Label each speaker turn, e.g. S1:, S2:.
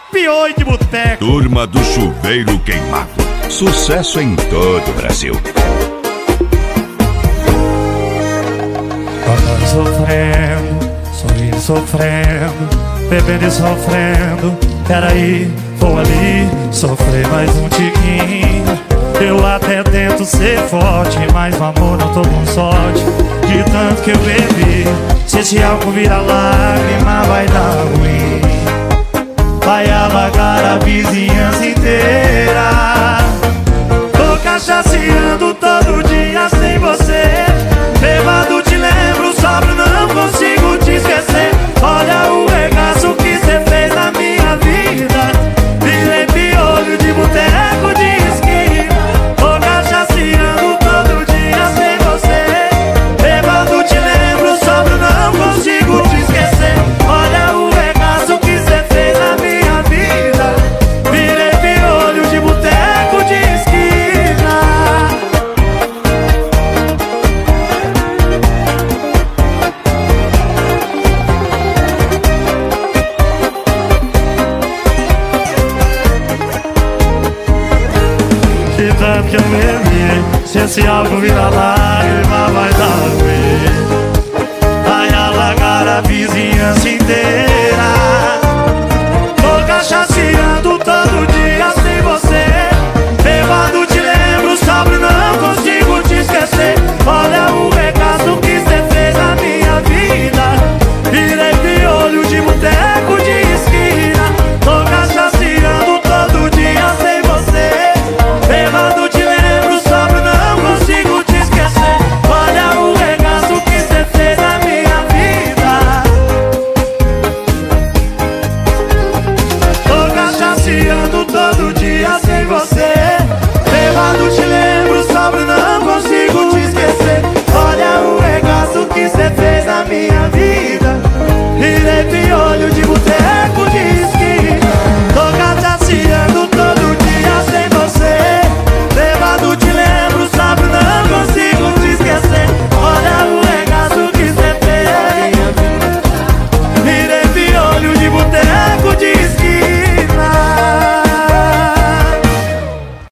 S1: Pioi de boteco.
S2: Turma do Chuveiro Queimado. Sucesso em todo o Brasil.
S1: Tocando e sofrendo, sorrindo e sofrendo, bebendo e sofrendo. Peraí, vou ali sofrer mais um tiquinho. Eu até tento ser forte, mas no amor não tô com sorte. De tanto que eu bebi, se esse álcool vira lágrima vai dar ruim. Vai alagar a vizinhança inteira. Tô cachaceando todo dia sem você. Bêbado te lembro, sóbrio não consigo te esquecer. Olha o regaço que cê fez na minha vida. Virei piolho de boteco de esquina. Tô cachaceando todo dia sem você. Bêbado te lembro, sóbrio não consigo te esquecer. Olha o regaço que cê fez na minha vida. Virei piolho de boteco de esquina. De tanto que eu bebi, se esse álcool vira lágrima vai dar ruim. Vai alagar a vizinhança inteira.